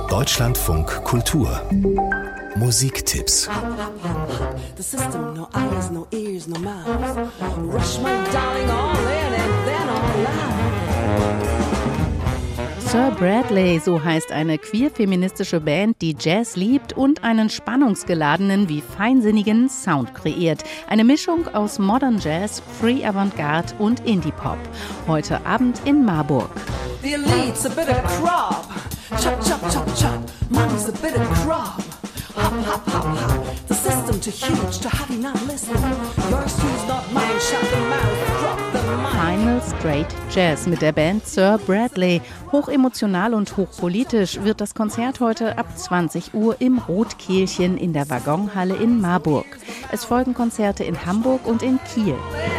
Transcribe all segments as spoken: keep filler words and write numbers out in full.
Deutschlandfunk Kultur Musiktipps. The system, no eyes, no ears, no mouth. Rush my darling all in and then all out. Sir Bradley, so heißt eine queer-feministische Band, die Jazz liebt und einen spannungsgeladenen wie feinsinnigen Sound kreiert. Eine Mischung aus Modern Jazz, Free Avantgarde und Indie-Pop. Heute Abend in Marburg. The elite's a bit of crop. Chop, chop, chop, chop. Mom's a bit of crop. Hop, hop, hop, hop. The system too huge to have you not listening. Yours two's not mine. Shut the mouth, drop the mic. Final Straight Jazz mit der Band Sir Bradley. Hochemotional und hochpolitisch wird das Konzert heute ab zwanzig Uhr im Rotkehlchen in der Waggonhalle in Marburg. Es folgen Konzerte in Hamburg und in Kiel.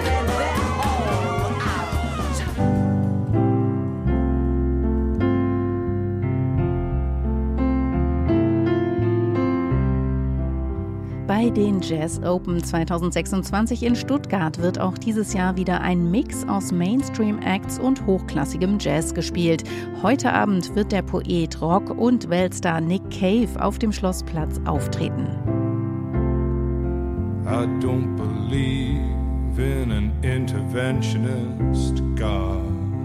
Bei den Jazz Open zwanzig sechsundzwanzig in Stuttgart wird auch dieses Jahr wieder ein Mix aus Mainstream-Acts und hochklassigem Jazz gespielt. Heute Abend wird der Poet, Rock- und Weltstar Nick Cave auf dem Schlossplatz auftreten. I don't believe in an interventionist God.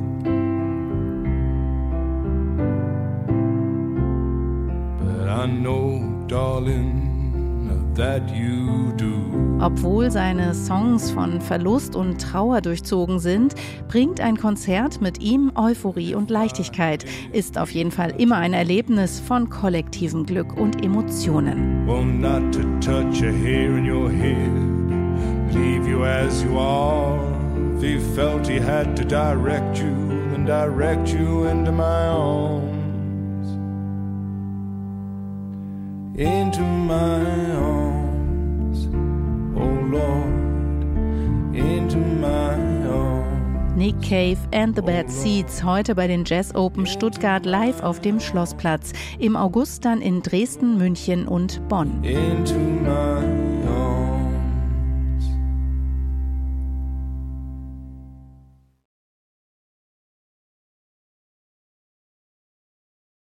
But I know, darling, that you do. Obwohl seine Songs von Verlust und Trauer durchzogen sind, bringt ein Konzert mit ihm Euphorie und Leichtigkeit. Ist auf jeden Fall immer ein Erlebnis von kollektivem Glück und Emotionen. Well, not to touch a hair in your head, leave you as you are. If he felt he had to direct you, then direct you into my arms. Into my arms, oh Lord, into my arms. Nick Cave and the Bad Seeds, heute bei den Jazz Open Stuttgart live auf dem Schlossplatz. Im August dann in Dresden, München und Bonn. Into my